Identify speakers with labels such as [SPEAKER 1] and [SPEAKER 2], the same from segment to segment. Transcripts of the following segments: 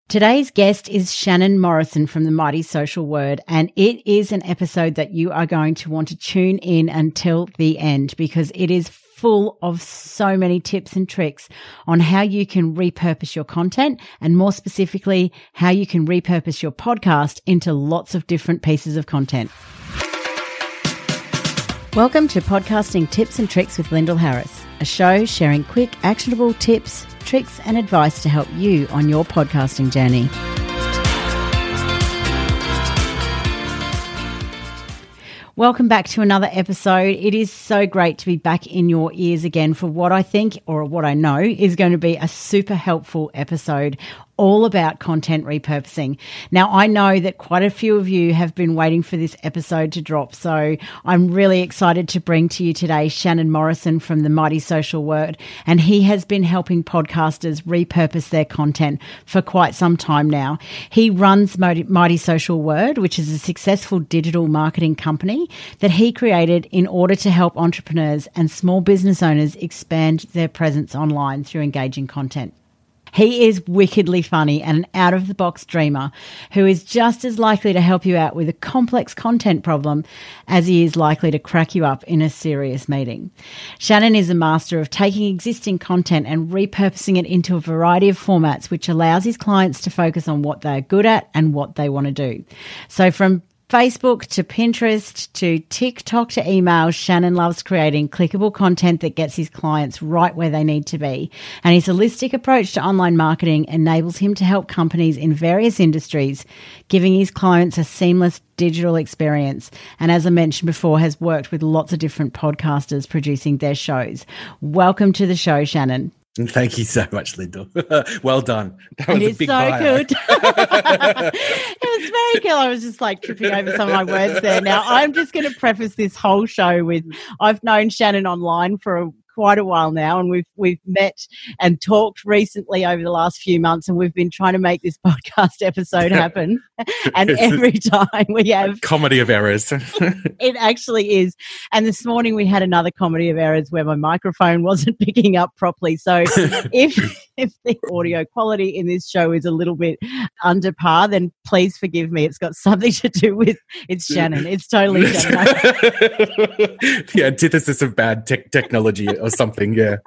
[SPEAKER 1] Today's guest is Shannon Morrison from the Mighty Social Word, and it is an episode that you are going to want to tune in until the end because it is full of so many tips and tricks on how you can repurpose your content and more specifically, how you can repurpose your podcast into lots of different pieces of content. Welcome to Podcasting Tips and Tricks with Lyndall Harris, a show sharing quick, actionable tips, tricks and advice to help you on your podcasting journey. Welcome back to another episode. It is so great to be back in your ears again for what I think, or what I know, is going to be a super helpful episode all about content repurposing. Now, I know that quite a few of you have been waiting for this episode to drop, so I'm really excited to bring to you today Shannon Morrison from the Mighty Social Word, and he has been helping podcasters repurpose their content for quite some time now. He runs Mighty Social Word, which is a successful digital marketing company that he created in order to help entrepreneurs and small business owners expand their presence online through engaging content. He is wickedly funny and an out-of-the-box dreamer who is just as likely to help you out with a complex content problem as he is likely to crack you up in a serious meeting. Shannon is a master of taking existing content and repurposing it into a variety of formats, which allows his clients to focus on what they're good at and what they want to do. So from Facebook to Pinterest to TikTok to email, Shannon loves creating clickable content that gets his clients right where they need to be. And his holistic approach to online marketing enables him to help companies in various industries, giving his clients a seamless digital experience. And as I mentioned before, has worked with lots of different podcasters producing their shows. Welcome to the show, Shannon.
[SPEAKER 2] Thank you so much, Lyndall. Well done. That was
[SPEAKER 1] a big so good. It was very cool. I was just like tripping over some of my words there. Now, I'm just going to preface this whole show with I've known Shannon online for quite a while now, and we've met and talked recently over the last few months, and we've been trying to make this podcast episode happen. And every time we have
[SPEAKER 2] comedy of errors.
[SPEAKER 1] It actually is. And this morning we had another comedy of errors where my microphone wasn't picking up properly. So if the audio quality in this show is a little bit under par, then please forgive me. It's got something to do with it's Shannon. It's totally Shannon.
[SPEAKER 2] The antithesis of bad technology or something, yeah.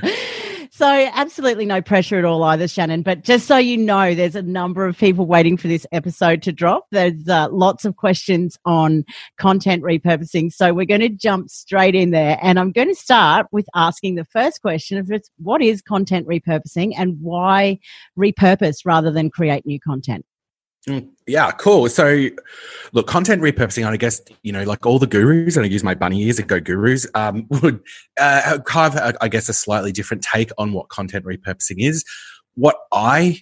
[SPEAKER 1] So absolutely no pressure at all either, Shannon. But just so you know, there's a number of people waiting for this episode to drop. There's lots of questions on content repurposing. So we're going to jump straight in there. And I'm going to start with asking the first question of what is content repurposing and why repurpose rather than create new content?
[SPEAKER 2] Yeah, cool. So, look, content repurposing, I guess, like all the gurus, and I use my bunny ears and go gurus, would have, I guess, a slightly different take on what content repurposing is. What I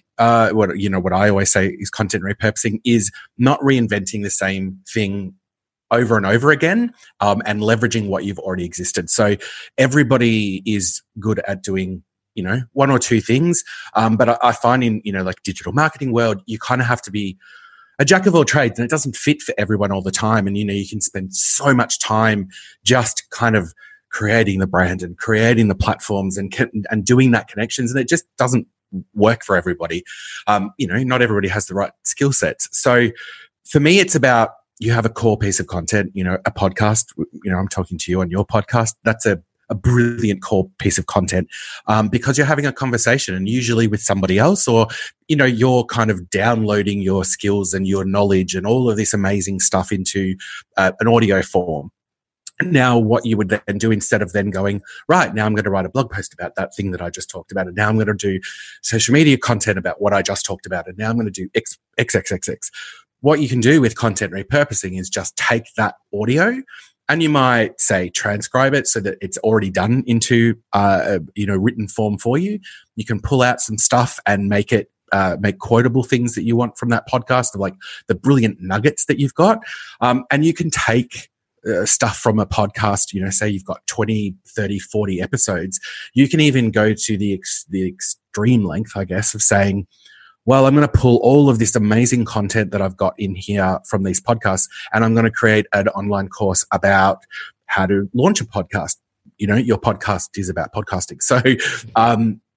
[SPEAKER 2] always say is content repurposing is not reinventing the same thing over and over again, and leveraging what you've already existed. So everybody is good at doing one or two things. But I find in, like digital marketing world, you kind of have to be a jack of all trades, and it doesn't fit for everyone all the time. And, you can spend so much time just kind of creating the brand and creating the platforms and doing that connections. And it just doesn't work for everybody. Not everybody has the right skill sets. So for me, it's about, you have a core piece of content, a podcast, I'm talking to you on your podcast. That's a brilliant core piece of content, because you're having a conversation, and usually with somebody else, or, you're kind of downloading your skills and your knowledge and all of this amazing stuff into an audio form. Now, what you would then do, instead of then going, right, now I'm going to write a blog post about that thing that I just talked about, and now I'm going to do social media content about what I just talked about, and now I'm going to do XXXX. What you can do with content repurposing is just take that audio, and you might say transcribe it so that it's already done into written form for you. You can pull out some stuff and make it make quotable things that you want from that podcast, of like the brilliant nuggets that you've got. And you can take stuff from a podcast, say you've got 20, 30, 40 episodes. You can even go to the extreme length, I guess, of saying, well, I'm going to pull all of this amazing content that I've got in here from these podcasts, and I'm going to create an online course about how to launch a podcast. Your podcast is about podcasting. So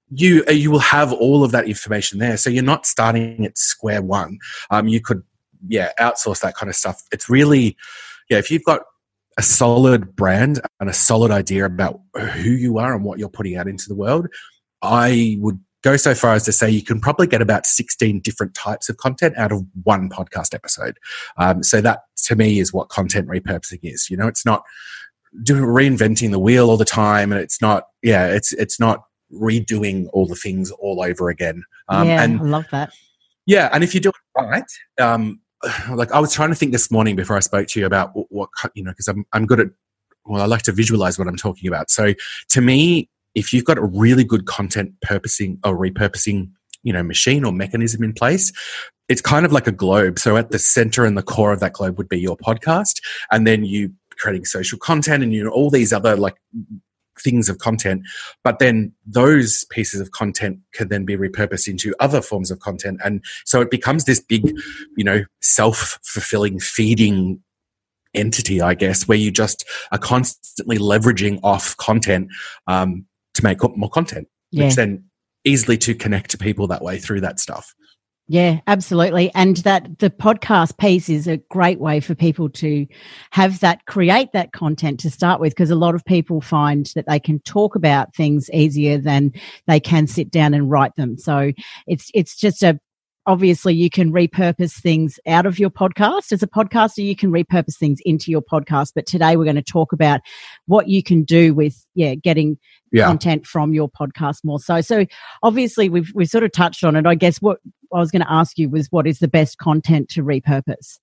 [SPEAKER 2] you will have all of that information there. So you're not starting at square one. You could, outsource that kind of stuff. It's really, if you've got a solid brand and a solid idea about who you are and what you're putting out into the world, I would go so far as to say you can probably get about 16 different types of content out of one podcast episode. So that, to me, is what content repurposing is. It's not reinventing the wheel all the time, and it's not, it's not redoing all the things all over again.
[SPEAKER 1] And I love that.
[SPEAKER 2] Yeah, and if you do it right, like I was trying to think this morning before I spoke to you about what because I'm good at, I like to visualize what I'm talking about. So to me, if you've got a really good content purposing or repurposing, machine or mechanism in place, it's kind of like a globe. So at the center and the core of that globe would be your podcast, and then you creating social content and all these other like things of content, but then those pieces of content can then be repurposed into other forms of content, and so it becomes this big self-fulfilling feeding entity, I guess, where you just are constantly leveraging off content to make more content, which then easily to connect to people that way through that stuff.
[SPEAKER 1] Yeah, absolutely. And that the podcast piece is a great way for people to have that, create that content to start with, because a lot of people find that they can talk about things easier than they can sit down and write them. So it's just obviously you can repurpose things out of your podcast. As a podcaster, you can repurpose things into your podcast. But today we're going to talk about what you can do with, getting content from your podcast more so. So obviously we've sort of touched on it. I guess what I was going to ask you was, what is the best content to repurpose?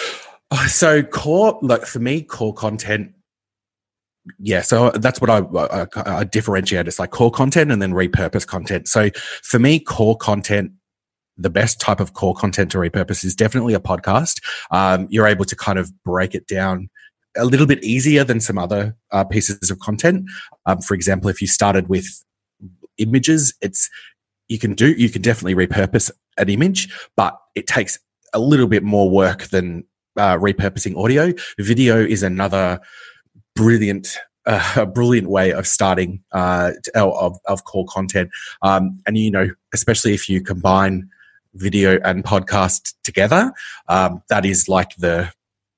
[SPEAKER 2] So for me, core content. Yeah, so that's what I differentiate. It's like core content and then repurpose content. So for me, core content, the best type of core content to repurpose is definitely a podcast. You're able to kind of break it down a little bit easier than some other pieces of content. For example, if you started with images, you can definitely repurpose an image, but it takes a little bit more work than repurposing audio. Video is another brilliant way of starting of core content, and especially if you combine video and podcast together, that is like the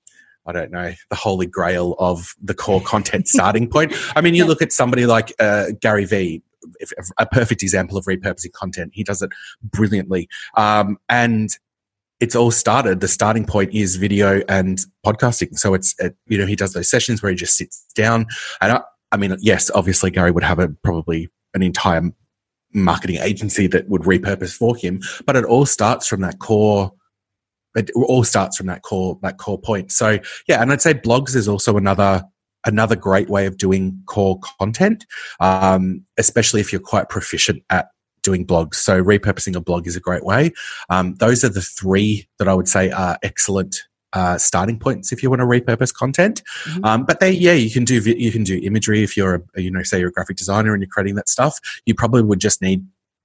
[SPEAKER 2] holy grail of the core content starting point. I mean, you look at somebody like Gary Vee, a perfect example of repurposing content. He does it brilliantly. And it's all started. The starting point is video and podcasting. So he does those sessions where he just sits down. And I mean, yes, obviously Gary would have probably an entire marketing agency that would repurpose for him, but it all starts from that core. It all starts from that core point. So yeah, and I'd say blogs is also another great way of doing core content, especially if you're quite proficient at doing blogs. So repurposing a blog is a great way. Those are the three that I would say are excellent starting points if you want to repurpose content. Mm-hmm. But you can do imagery if you're say you're a graphic designer and you're creating that stuff. You probably would just need.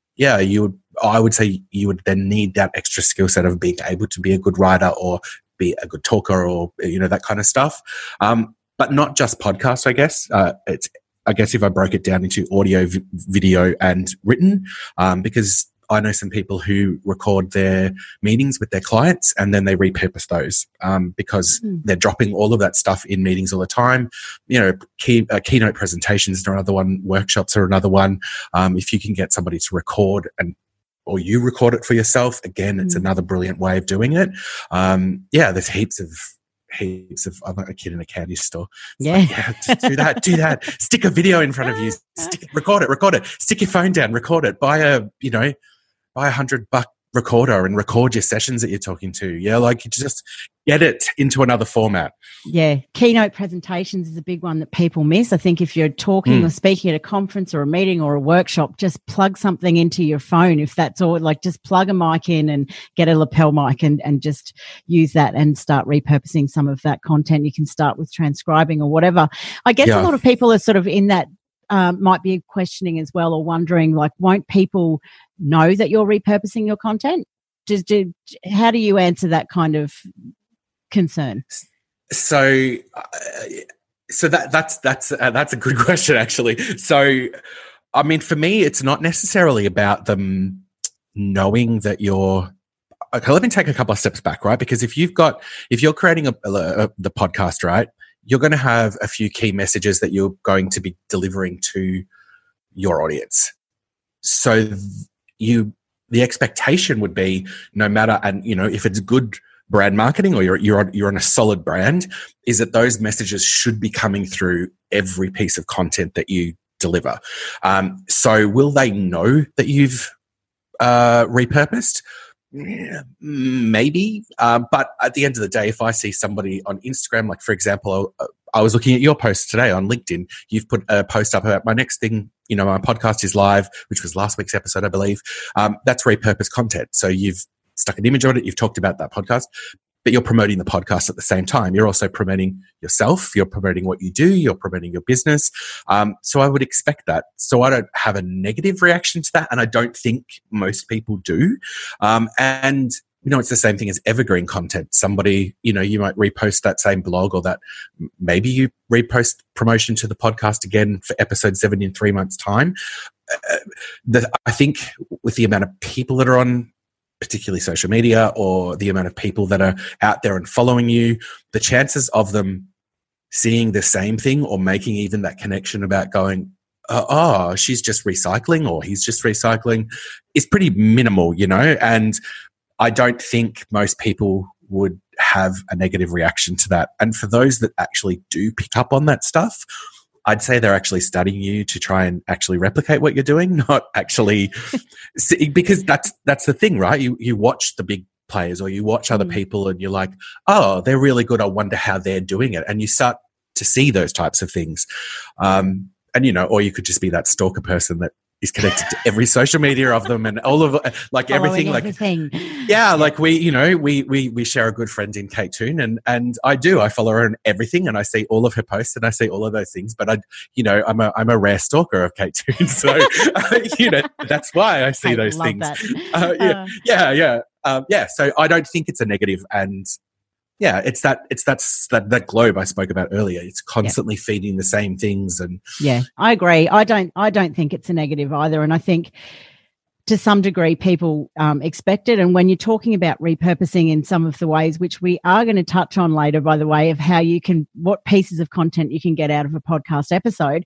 [SPEAKER 2] I would say you would then need that extra skill set of being able to be a good writer or be a good talker or, that kind of stuff. But not just podcasts, I guess. I guess if I broke it down into audio, video and written, because I know some people who record their meetings with their clients and then they repurpose those because they're dropping all of that stuff in meetings all the time. Keynote presentations are another one. Workshops are another one. If you can get somebody to record or you record it for yourself, again, it's another brilliant way of doing it. There's heaps of I'm like a kid in a candy store. Just do that. Stick a video in front of you. Record it. Stick your phone down. Record it. Buy a $100 recorder and record your sessions that you're talking to. Yeah, like just get it into another format. Yeah,
[SPEAKER 1] keynote presentations is a big one that people miss. I think if you're talking or speaking at a conference or a meeting or a workshop, just plug something into your phone. If that's all, like just plug a mic in and get a lapel mic and just use that and start repurposing some of that content. You can start with transcribing or whatever. I guess a lot of people are sort of in that might be questioning as well or wondering, like, won't people know that you're repurposing your content? How do you answer that kind of concern?
[SPEAKER 2] So that's a good question, actually. So I mean, for me, it's not necessarily about them knowing that you're. Okay, let me take a couple of steps back, right? Because if you're creating the podcast, right, you're going to have a few key messages that you're going to be delivering to your audience. So the expectation would be, no matter, and if it's good brand marketing or you're on a solid brand, is that those messages should be coming through every piece of content that you deliver. So will they know that you've repurposed? Yeah, maybe. But at the end of the day, if I see somebody on Instagram, like for example, I was looking at your post today on LinkedIn. You've put a post up about my next thing, my podcast is live, which was last week's episode, I believe. That's repurposed content. So you've stuck an image on it. You've talked about that podcast, but you're promoting the podcast at the same time. You're also promoting yourself. You're promoting what you do. You're promoting your business. So I would expect that. So I don't have a negative reaction to that. And I don't think most people do. And it's the same thing as evergreen content. Somebody, you might repost that same blog, or that maybe you repost promotion to the podcast again for episode 7 in 3 months' time. I think with the amount of people that are on particularly social media, or the amount of people that are out there and following you, the chances of them seeing the same thing or making even that connection about going, oh, she's just recycling or he's just recycling, is pretty minimal, and I don't think most people would have a negative reaction to that. And for those that actually do pick up on that stuff, I'd say they're actually studying you to try and actually replicate what you're doing, not actually because that's the thing, right? You watch the big players, or you watch other people and you're like, oh, they're really good. I wonder how they're doing it. And you start to see those types of things. And, or you could just be that stalker person that is connected to every social media of them and all of
[SPEAKER 1] everything.
[SPEAKER 2] Like we share a good friend in Kate Toon, and I follow her on everything, and I see all of her posts and I see all of those things, but I'm a rare stalker of Kate Toon, so that's why I see those things. So I don't think it's a negative, and it's that globe I spoke about earlier. It's constantly feeding the same things, and
[SPEAKER 1] I agree. I don't think it's a negative either, and I think to some degree people expect it. And when you're talking about repurposing in some of the ways, which we are going to touch on later, by the way, of how what pieces of content you can get out of a podcast episode.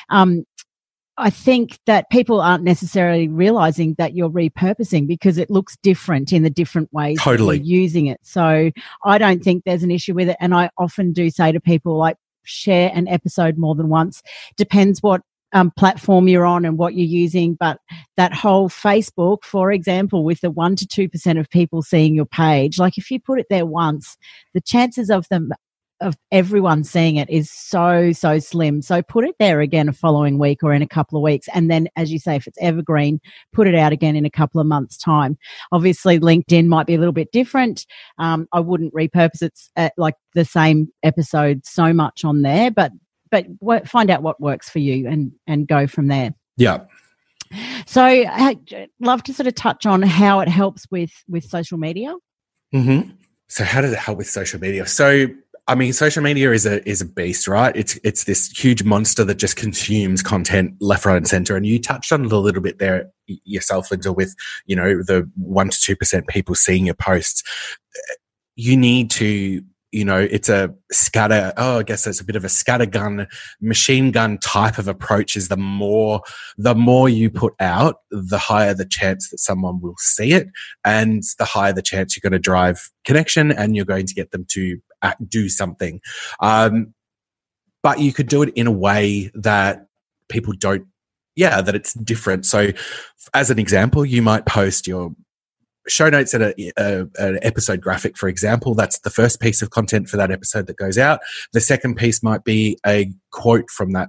[SPEAKER 1] I think that people aren't necessarily realizing that you're repurposing because it looks different in the different ways that you're using it. So I don't think there's an issue with it. And I often do say to people, like, share an episode more than once. Depends what platform you're on and what you're using. But that whole Facebook, for example, with the 1% to 2% of people seeing your page, like if you put it there once, the chances of everyone seeing it is so slim. So put it there again a following week or in a couple of weeks. And then, as you say, if it's evergreen, put it out again in a couple of months' time. Obviously, LinkedIn might be a little bit different. I wouldn't repurpose it like the same episode so much on there, but find out what works for you and go from there.
[SPEAKER 2] Yeah.
[SPEAKER 1] So I'd love to sort of touch on how it helps with social media.
[SPEAKER 2] Mm-hmm. So how does it help with social media? So I mean, social media is a beast, right? It's this huge monster that just consumes content left, right, and center. And you touched on it a little bit there yourself, Linda, with the 1% to 2% people seeing your posts. You need to, it's a scatter. Oh, I guess it's a bit of a scattergun, machine gun type of approach. Is the more you put out, the higher the chance that someone will see it, and the higher the chance you're going to drive connection, and you're going to get them to do something. But you could do it in a way that people don't, that it's different. So as an example, you might post your show notes and an episode graphic, for example. That's the first piece of content for that episode that goes out. The second piece might be a quote from that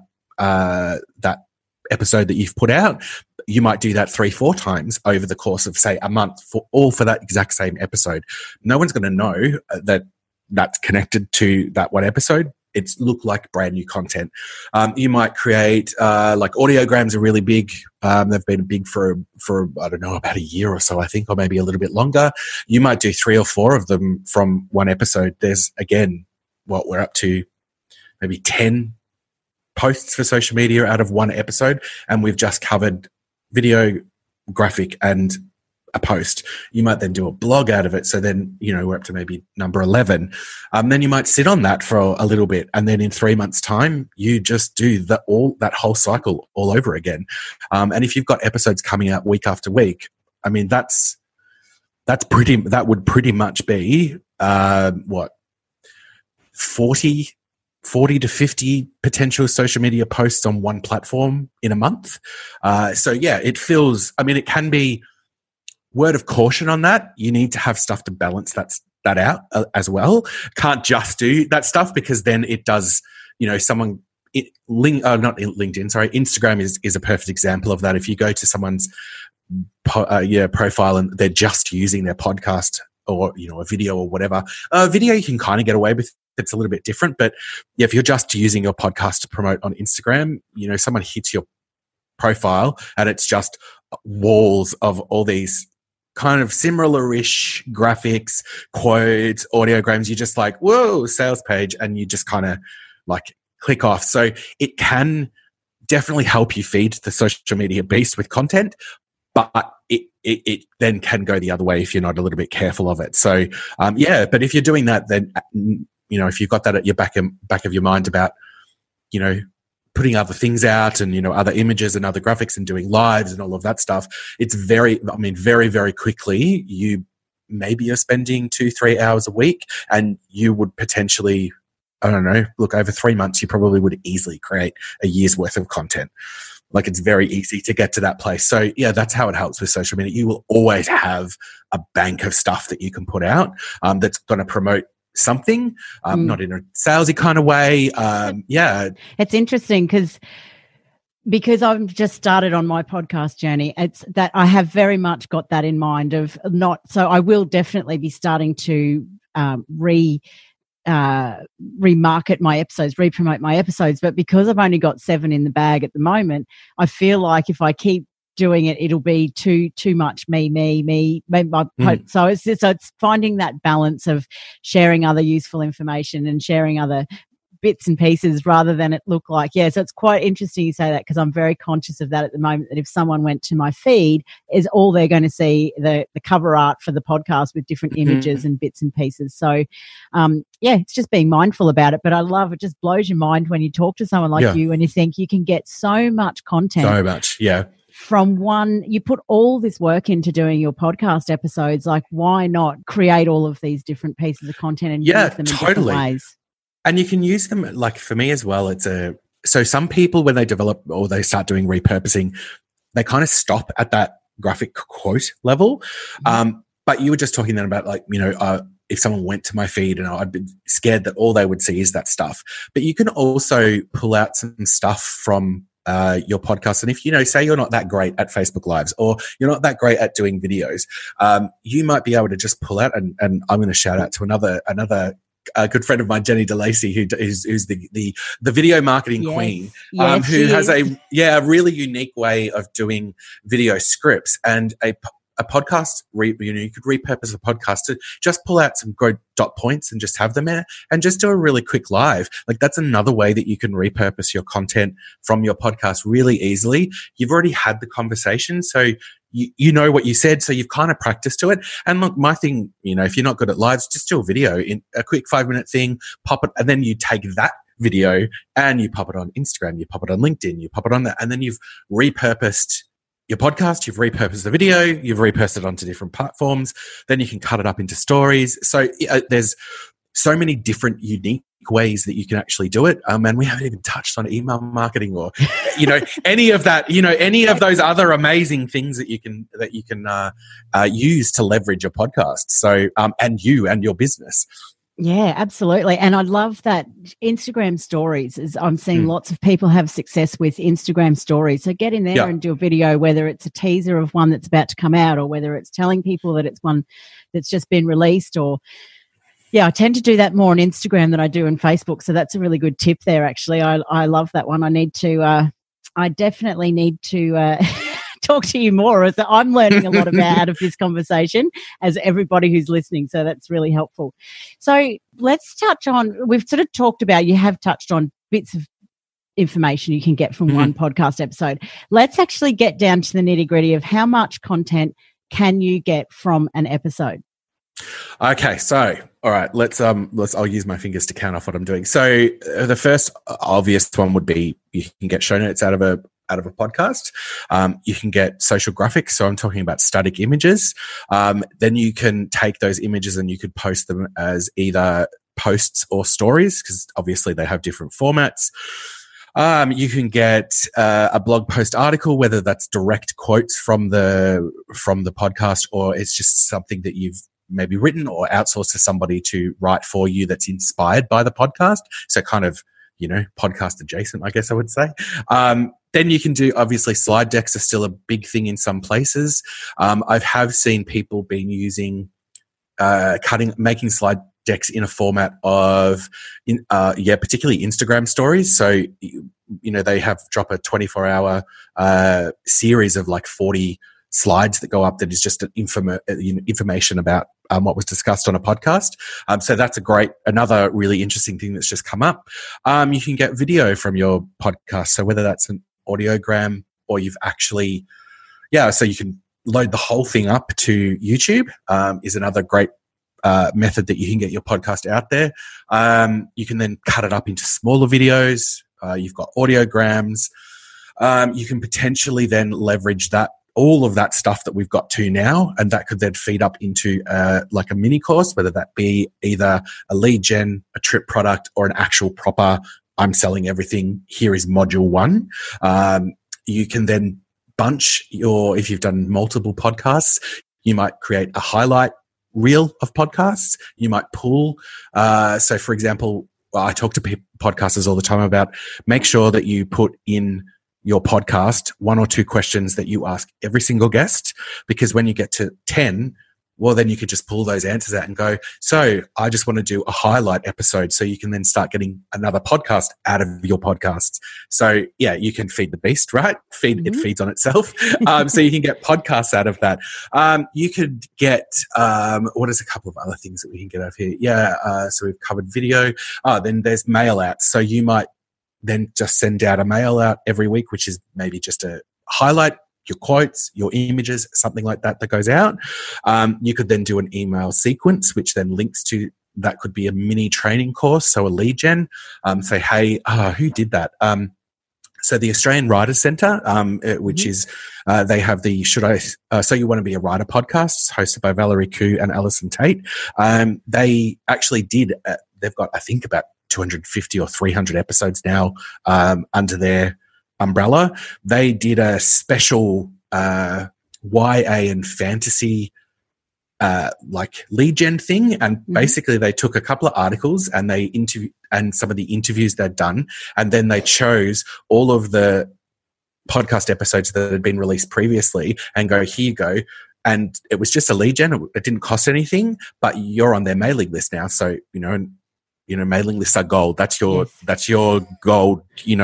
[SPEAKER 2] episode that you've put out. You might do that 3-4 times over the course of, say, a month for that exact same episode. No one's going to know that that's connected to that one episode. It's look like brand new content. You might create like audiograms are really big. They've been big for I don't know, about a year or so, I think, or maybe a little bit longer. You might do 3 or 4 of them from one episode. There's, again, what we're up to, maybe 10 posts for social media out of one episode, and we've just covered video, graphic, and a post. You might then do a blog out of it. So then, we're up to maybe number 11. Then you might sit on that for a little bit. And then in 3 months' time, you just do that whole cycle all over again. And if you've got episodes coming out week after week, I mean, that would pretty much be, 40 to 50 potential social media posts on one platform in a month. So yeah, it can be, word of caution on that. You need to have stuff to balance that out as well. Can't just do that stuff, because then it does, not LinkedIn, sorry, Instagram is a perfect example of that. If you go to someone's profile and they're just using their podcast or, a video or whatever, video you can kind of get away with. It's a little bit different, but yeah, if you're just using your podcast to promote on Instagram, someone hits your profile and it's just walls of all these kind of similar-ish graphics, quotes, audiograms. You're just like, whoa, sales page, and you just kind of like click off. So it can definitely help you feed the social media beast with content, but it then can go the other way if you're not a little bit careful of it. So but if you're doing that, then if you've got that at your back of your mind about putting other things out and, other images and other graphics and doing lives and all of that stuff, it's very, very quickly, you're spending 2-3 hours a week, and you would potentially, I don't know, look, over 3 months, you probably would easily create a year's worth of content. Like, it's very easy to get to that place. So yeah, that's how it helps with social media. You will always have a bank of stuff that you can put out that's going to promote something, not in a salesy kind of way.
[SPEAKER 1] It's interesting because I've just started on my podcast journey. It's that I have very much got that in mind of so I will definitely be starting to remarket my episodes, re-promote my episodes. But because I've only got 7 in the bag at the moment, I feel like if I keep doing it, it'll be too much me. So it's finding that balance of sharing other useful information and sharing other bits and pieces rather than it look like, so it's quite interesting you say that, because I'm very conscious of that at the moment, that if someone went to my feed, is all they're going to see the cover art for the podcast with different images and bits and pieces. So it's just being mindful about it. But I love it. Just blows your mind when you talk to someone like you and you think you can get so much content.
[SPEAKER 2] So much, yeah.
[SPEAKER 1] From one, you put all this work into doing your podcast episodes, like why not create all of these different pieces of content and use them in different ways?
[SPEAKER 2] And you can use them, like for me as well, so some people, when they develop or they start doing repurposing, they kind of stop at that graphic quote level. But you were just talking then about if someone went to my feed and I'd be scared that all they would see is that stuff. But you can also pull out some stuff from your podcast. And if, say you're not that great at Facebook Lives or you're not that great at doing videos, you might be able to just pull out, and I'm going to shout out to another good friend of mine, Jenny DeLacy, who's the video marketing queen, who has a really unique way of doing video scripts and a podcast. You could repurpose a podcast to just pull out some good dot points and just have them there and just do a really quick live. Like, that's another way that you can repurpose your content from your podcast really easily. You've already had the conversation, so you know what you said, so you've kind of practiced to it. And look, my thing, if you're not good at lives, just do a video in a quick 5-minute thing, pop it, and then you take that video and you pop it on Instagram, you pop it on LinkedIn, you pop it on that, and then you've repurposed your podcast, you've repurposed the video, you've repurposed it onto different platforms. Then you can cut it up into stories. So there's so many different unique ways that you can actually do it. And we haven't even touched on email marketing or, any of that, any of those other amazing things that you can use to leverage your podcast. So, and you and your business.
[SPEAKER 1] Yeah, absolutely. And I love that Instagram stories I'm seeing lots of people have success with Instagram stories. So get in there and do a video, whether it's a teaser of one that's about to come out or whether it's telling people that it's one that's just been released or I tend to do that more on Instagram than I do on Facebook. So that's a really good tip there, actually. I love that one. I definitely need to talk to you more, as I'm learning a lot out of this conversation, as everybody who's listening. So that's really helpful. So let's touch on, we've sort of talked about, you have touched on bits of information you can get from one podcast episode. Let's actually get down to the nitty-gritty of how much content can you get from an episode.
[SPEAKER 2] Okay, so all right, I'll use my fingers to count off what I'm doing. So the first obvious one would be you can get show notes out of a podcast. You can get social graphics. So I'm talking about static images. Then you can take those images and you could post them as either posts or stories, because obviously they have different formats. You can get a blog post article, whether that's direct quotes from the podcast, or it's just something that you've maybe written or outsourced to somebody to write for you that's inspired by the podcast. So kind of, podcast adjacent, I guess I would say. Then you can do, obviously, slide decks are still a big thing in some places. I have seen people being using making slide decks in a format of, particularly Instagram stories. So, they drop a 24-hour series of like 40 slides that go up that is just information about what was discussed on a podcast. So that's another really interesting thing that's just come up. You can get video from your podcast. So whether that's an audiogram or you've actually, so you can load the whole thing up to YouTube, is another great method that you can get your podcast out there. You can then cut it up into smaller videos. You've got audiograms. You can potentially then leverage all of that stuff that we've got to now, and that could then feed up into like a mini course, whether that be either a lead gen, a trip product, or an actual proper, I'm selling everything, here is module 1. You can then bunch if you've done multiple podcasts, you might create a highlight reel of podcasts. You might pull. So for example, I talk to podcasters all the time about make sure that you put in your podcast 1 or 2 questions that you ask every single guest, because when you get to 10, well, then you could just pull those answers out and go, so I just want to do a highlight episode. So you can then start getting another podcast out of your podcasts. So you can feed the beast, right? It feeds on itself. So you can get podcasts out of that. You could get, what is a couple of other things that we can get out of here? So we've covered video. Then there's mail outs. So you might then just send out a mail out every week, which is maybe just a highlight, your quotes, your images, something like that goes out. You could then do an email sequence, which then links to, that could be a mini training course, so a lead gen. Say, hey, who did that? So the Australian Writers Centre, which is, they have the So You Want to Be a Writer podcast, hosted by Valerie Khoo and Alison Tate. They actually did, they've got, I think, about 250 or 300 episodes now under their umbrella. They did a special YA and fantasy like lead gen thing, and basically they took a couple of articles and they and some of the interviews they'd done, and then they chose all of the podcast episodes that had been released previously and go, here you go. And it was just a lead gen. It didn't cost anything, but you're on their mailing list now. So, mailing lists are gold. That's your gold,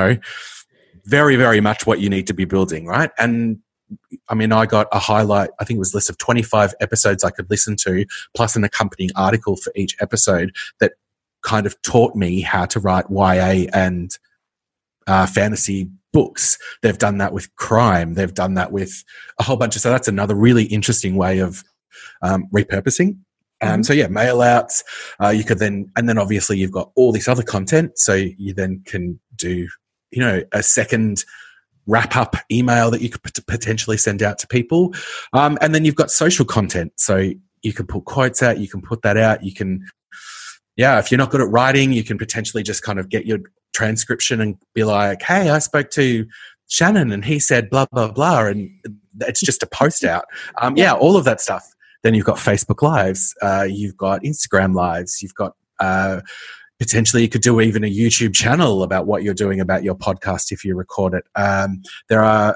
[SPEAKER 2] very, very much what you need to be building, right? And I mean, I got a highlight, I think it was a list of 25 episodes I could listen to, plus an accompanying article for each episode that kind of taught me how to write YA and fantasy books. They've done that with crime. They've done that with a whole bunch of, so that's another really interesting way of repurposing. Mail outs, you could then, and then obviously you've got all this other content. So you then can do, a second wrap up email that you could potentially send out to people. And then you've got social content. So you can put quotes out, you can put that out. You can, if you're not good at writing, you can potentially just kind of get your transcription and be like, hey, I spoke to Shannon and he said blah, blah, blah. And it's just a post out. All of that stuff. Then you've got Facebook Lives, you've got Instagram Lives, you've got potentially you could do even a YouTube channel about what you're doing about your podcast if you record it. There are,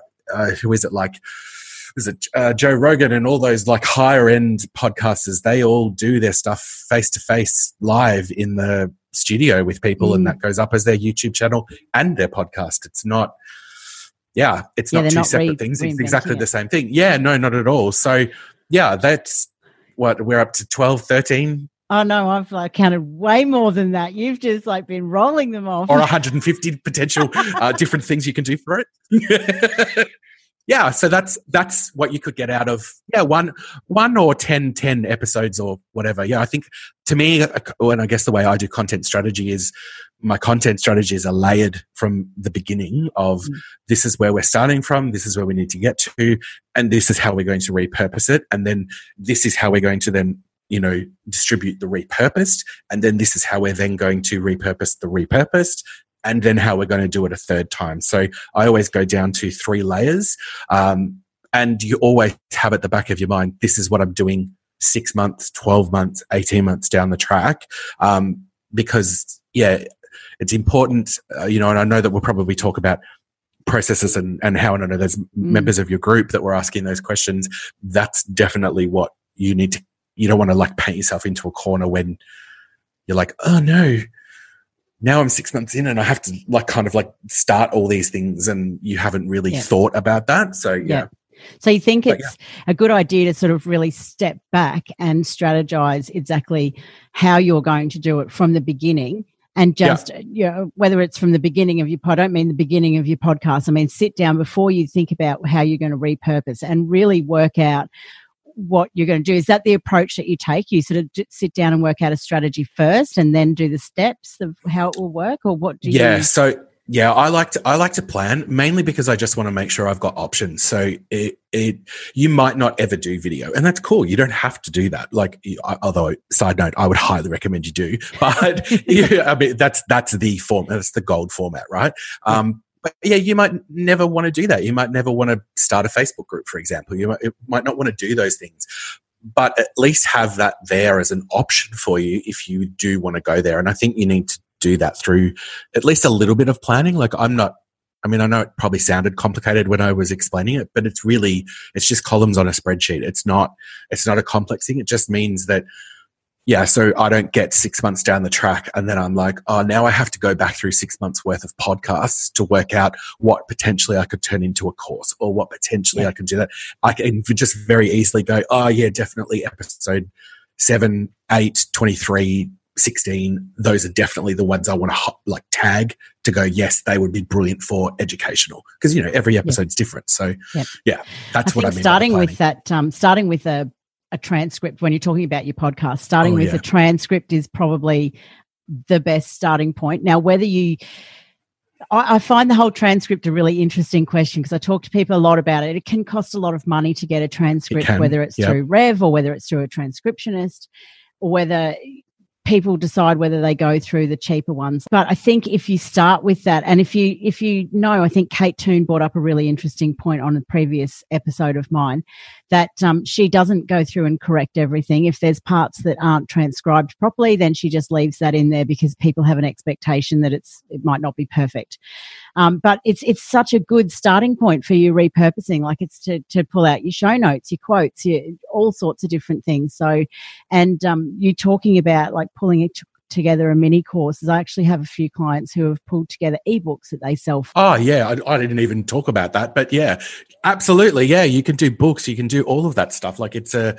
[SPEAKER 2] Joe Rogan and all those like higher end podcasters, they all do their stuff face to face live in the studio with people, and that goes up as their YouTube channel and their podcast. It's not, it's not two separate things. It's exactly the same thing. Yeah, no, not at all. So, that's what we're up to 12, 13
[SPEAKER 1] Oh no, I've counted way more than that. You've just been rolling them off.
[SPEAKER 2] Or 150 potential different things you can do for it. Yeah, so that's what you could get out of one or 10 episodes or whatever. Yeah, I think to me, and I guess the way I do content strategy is my content strategies are layered from the beginning of this is where we're starting from, this is where we need to get to, and this is how we're going to repurpose it, and then this is how we're going to then distribute the repurposed, and then this is how we're then going to repurpose the repurposed, and then how we're going to do it a third time. So I always go down to 3 layers. And you always have at the back of your mind, this is what I'm doing 6 months, 12 months, 18 months down the track. Because, it's important, and I know that we'll probably talk about processes and how, and I know there's members of your group that were asking those questions. That's definitely what you need to, you don't want to paint yourself into a corner when you're like, oh no, now I'm 6 months in and I have to start all these things, and you haven't really thought about that. So, yeah.
[SPEAKER 1] So you think it's a good idea to sort of really step back and strategize exactly how you're going to do it from the beginning, and just, whether it's from the beginning of your pod, I don't mean the beginning of your podcast. I mean, sit down before you think about how you're going to repurpose and really work out what you're going to do. Is that the approach that you take? You sort of sit down and work out a strategy first and then do the steps of how it will work, or what do you?
[SPEAKER 2] So I like to plan, mainly because I just want to make sure I've got options. So you might not ever do video, and that's cool. You don't have to do that. Although, side note, I would highly recommend you do. But I mean, that's the format. That's the gold format, right? But you might never want to do that. You might never want to start a Facebook group, for example. You might not want to do those things, but at least have that there as an option for you if you do want to go there. And I think you need to do that through at least a little bit of planning. I know it probably sounded complicated when I was explaining it, but it's just columns on a spreadsheet. It's not a complex thing. It just means that, so I don't get 6 months down the track and then I'm like, oh, now I have to go back through 6 months worth of podcasts to work out what potentially I could turn into a course, or what potentially I can do that. I can just very easily go, oh yeah, definitely episode 7, 8, 23, 16. Those are definitely the ones I want to tag to go, yes, they would be brilliant for educational, because, every episode's different. So that's what I mean.
[SPEAKER 1] Starting with that, starting with a transcript when you're talking about your podcast, starting with a transcript is probably the best starting point. Now, I find the whole transcript a really interesting question, because I talk to people a lot about it. It can cost a lot of money to get a transcript, whether it's through Rev or whether it's through a transcriptionist, or whether people decide whether they go through the cheaper ones. But I think if you start with that, and if you know, I think Kate Toon brought up a really interesting point on a previous episode of mine, that she doesn't go through and correct everything. If there's parts that aren't transcribed properly, then she just leaves that in there because people have an expectation that it might not be perfect. But it's such a good starting point for you repurposing. It's to pull out your show notes, your quotes, all sorts of different things. So, and you talking about pulling it together a mini courses. I actually have a few clients who have pulled together ebooks that they sell.
[SPEAKER 2] Oh yeah, I didn't even talk about that, but yeah, absolutely, yeah. You can do books, you can do all of that stuff. And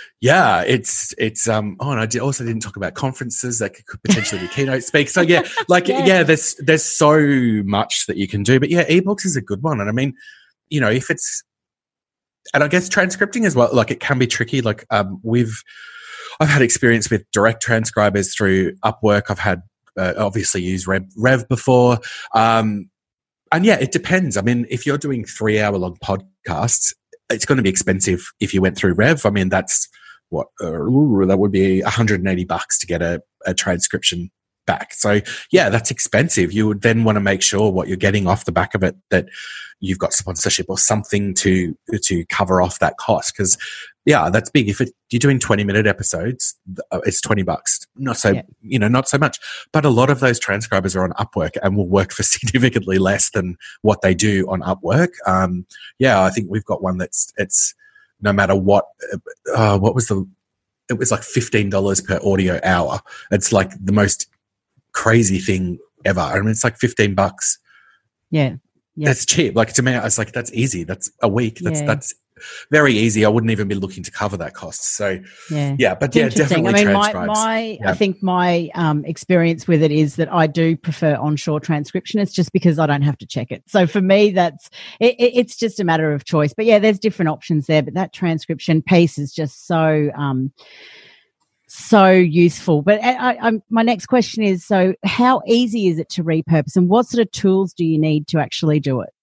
[SPEAKER 2] I also didn't talk about conferences that could potentially be keynote speak. So there's so much that you can do. But ebooks is a good one. And I mean, if it's, and I guess transcripting as well, it can be tricky. I've had experience with direct transcribers through Upwork. I've had obviously used Rev before. It depends. I mean, if you're doing 3-hour-long podcasts, it's going to be expensive if you went through Rev. I mean, that's what that would be $180 to get a transcription back. So that's expensive. You would then want to make sure what you're getting off the back of it, that you've got sponsorship or something to cover off that cost. Because that's big. If you're doing 20-minute episodes, it's $20. Not so much. But a lot of those transcribers are on Upwork and will work for significantly less than what they do on Upwork. I think we've got one it's no matter what. What was it was like $15 per audio hour. It's like the most crazy thing ever. I mean, it's like $15.
[SPEAKER 1] Yeah.
[SPEAKER 2] That's cheap. To me, I was like, that's easy. That's a week. That's very easy. I wouldn't even be looking to cover that cost. So but
[SPEAKER 1] it's
[SPEAKER 2] definitely
[SPEAKER 1] transcribes.
[SPEAKER 2] I
[SPEAKER 1] think my experience with it is that I do prefer onshore transcription. It's just because I don't have to check it. So for me, it's just a matter of choice. But yeah, there's different options there. But that transcription piece is just so useful. But my next question is, so how easy is it to repurpose, and what sort of tools do you need to actually do it?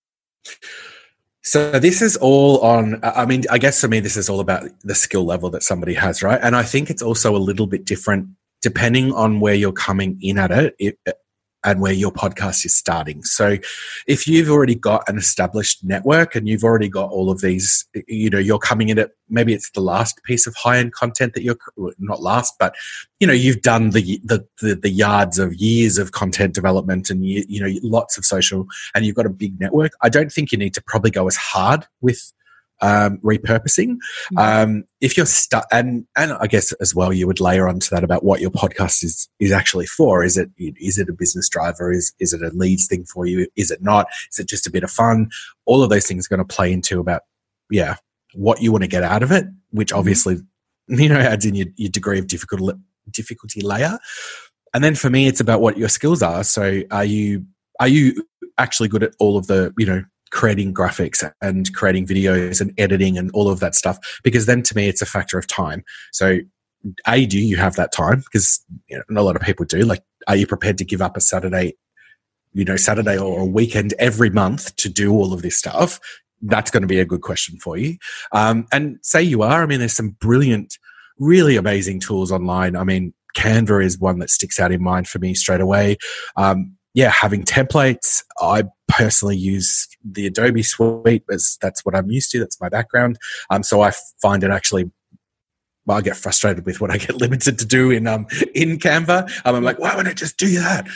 [SPEAKER 2] So this is all on, I mean, I guess for me, this is all about the skill level that somebody has, right? And I think it's also a little bit different depending on where you're coming in at it and where your podcast is starting. So if you've already got an established network and you've already got all of these, you're coming in at, maybe it's the last piece of high-end content that not last, but, you've done the yards of years of content development and, lots of social, and you've got a big network. I don't think you need to probably go as hard with repurposing. If you're stuck, and I guess as well, you would layer onto that about what your podcast is actually for. Is it a business driver? Is it a leads thing for you? Is it not? Is it just a bit of fun? All of those things are going to play into about what you want to get out of it, which obviously adds in your degree of difficulty layer. And then for me, it's about what your skills are. So are you actually good at all of the creating graphics and creating videos and editing and all of that stuff? Because then to me, it's a factor of time. So do you have that time? Because not a lot of people do. Like, are you prepared to give up a Saturday or a weekend every month to do all of this stuff? That's going to be a good question for you. And say you are. I mean, there's some brilliant, really amazing tools online. I mean, Canva is one that sticks out in mind for me straight away. Having templates. I personally use the Adobe suite as that's what I'm used to. That's my background. So I find it actually, I get frustrated with what I get limited to do in Canva. I'm like, why wouldn't I just do that?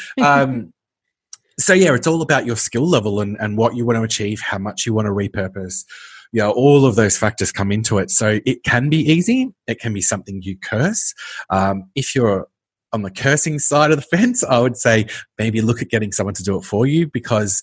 [SPEAKER 2] So it's all about your skill level and what you want to achieve, how much you want to repurpose. All of those factors come into it. So it can be easy. It can be something you curse. If you're on the cursing side of the fence, I would say maybe look at getting someone to do it for you, because,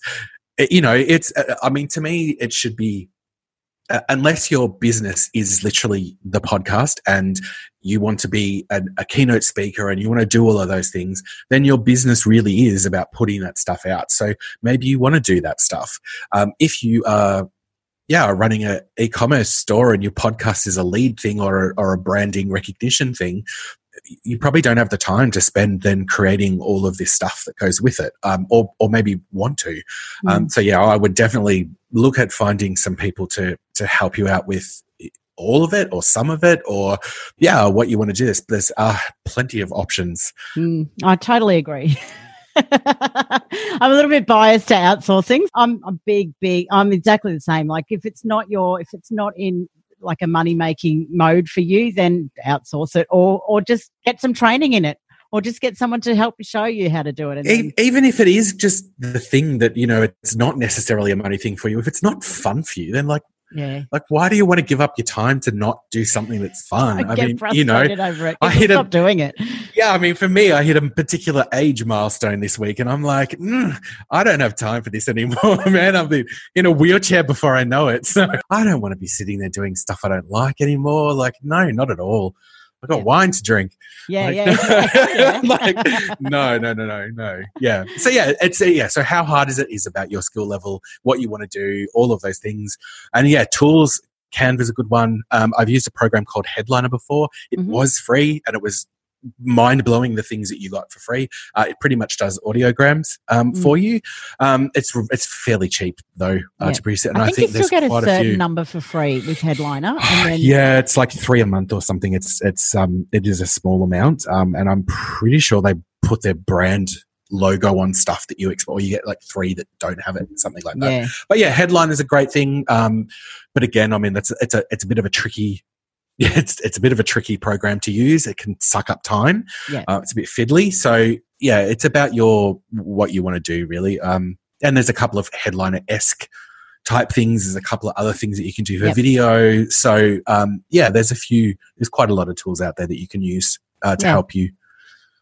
[SPEAKER 2] to me, it should be, unless your business is literally the podcast and you want to be a keynote speaker and you want to do all of those things, then your business really is about putting that stuff out. So maybe you want to do that stuff. If you are running an e-commerce store and your podcast is a lead thing or a branding recognition thing, you probably don't have the time to spend then creating all of this stuff that goes with it, or maybe want to. I would definitely look at finding some people to help you out with all of it or some of it, or what you want to do. There's plenty of options.
[SPEAKER 1] I totally agree. I'm a little bit biased to outsourcing. I'm exactly the same. Like if it's not in like a money-making mode for you, then outsource it or just get some training in it, or just get someone to help show you how to do it. And
[SPEAKER 2] even if it is just the thing that, it's not necessarily a money thing for you, if it's not fun for you, then like why do you want to give up your time to not do something that's fun?
[SPEAKER 1] I get frustrated over it. Stop doing it.
[SPEAKER 2] Yeah, I mean, for me, I hit a particular age milestone this week, and I'm like, I don't have time for this anymore, man. I've been in a wheelchair before I know it, so I don't want to be sitting there doing stuff I don't like anymore. Like, no, not at all. I've got wine to drink.
[SPEAKER 1] No.
[SPEAKER 2] Yeah. So so how hard is it? Is about your skill level, what you want to do, all of those things. And tools, Canva's a good one. I've used a program called Headliner before. It was free, and it was mind-blowing, the things that you got for free. It pretty much does audiograms for you. It's fairly cheap though to produce it, and I think
[SPEAKER 1] you still get a certain number for free with Headliner. And
[SPEAKER 2] then it's like $3 a month or something. It is a small amount, and I'm pretty sure they put their brand logo on stuff that you export, or you get like 3 that don't have it, something like that. But Headliner is a great thing. But again, I mean, it's a bit of a tricky. It's a bit of a tricky program to use. It can suck up time. It's a bit fiddly. So it's about what you want to do really. And there's a couple of Headliner-esque type things. There's a couple of other things that you can do for video. So there's quite a lot of tools out there that you can use to help you.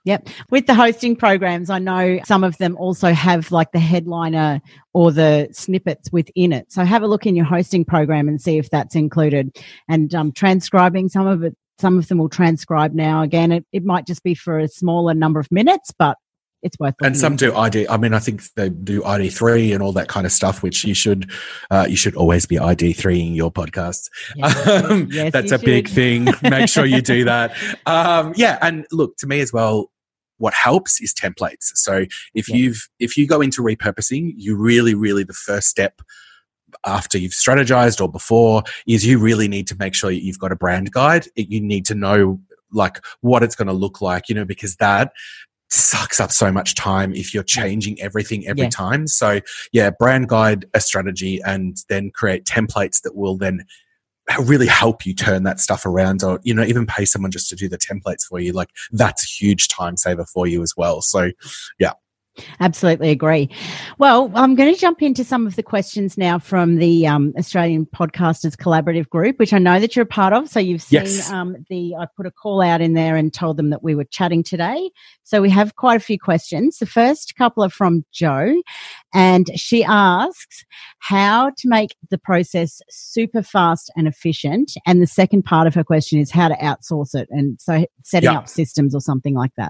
[SPEAKER 1] Yep. With the hosting programs, I know some of them also have like the headliner or the snippets within it. So have a look in your hosting program and see if that's included. And transcribing some of them will transcribe now. Again, it might just be for a smaller number of minutes, but it's worth looking
[SPEAKER 2] And some
[SPEAKER 1] into.
[SPEAKER 2] do ID. I mean, I think they do ID3 and all that kind of stuff, which you should always be ID3ing your podcasts.
[SPEAKER 1] Yes,
[SPEAKER 2] that's
[SPEAKER 1] you
[SPEAKER 2] a big
[SPEAKER 1] should.
[SPEAKER 2] thing. Make sure you do that. And look, to me as well, what helps is templates. So if you go into repurposing, you really, really the first step after you've strategized or before is you really need to make sure you've got a brand guide. You need to know like what it's going to look like, because that sucks up so much time if you're changing everything every time. So brand guide, a strategy, and then create templates that will then really help you turn that stuff around, or even pay someone just to do the templates for you. Like that's a huge time saver for you as well. So
[SPEAKER 1] Absolutely agree. Well, I'm going to jump into some of the questions now from the Australian Podcasters Collaborative Group, which I know that you're a part of. So you've seen I put a call out in there and told them that we were chatting today. So we have quite a few questions. The first couple are from Jo, and she asks how to make the process super fast and efficient. And the second part of her question is how to outsource it. And so setting up systems or something like that.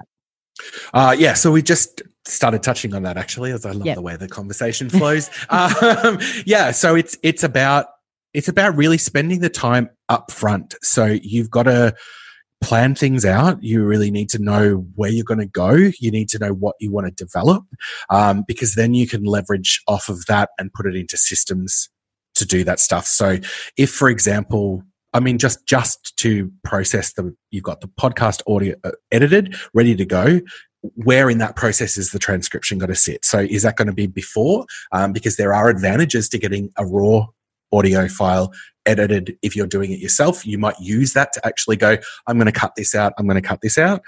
[SPEAKER 2] So we just started touching on that actually, as I love the way the conversation flows. So it's about really spending the time up front. So you've got to plan things out. You really need to know where you're going to go. You need to know what you want to develop, because then you can leverage off of that and put it into systems to do that stuff. So if, for example, just to process you've got the podcast audio edited, ready to go. Where in that process is the transcription going to sit? So is that going to be before? Because there are advantages to getting a raw audio file edited. If you're doing it yourself, you might use that to actually go, I'm going to cut this out. I'm going to cut this out.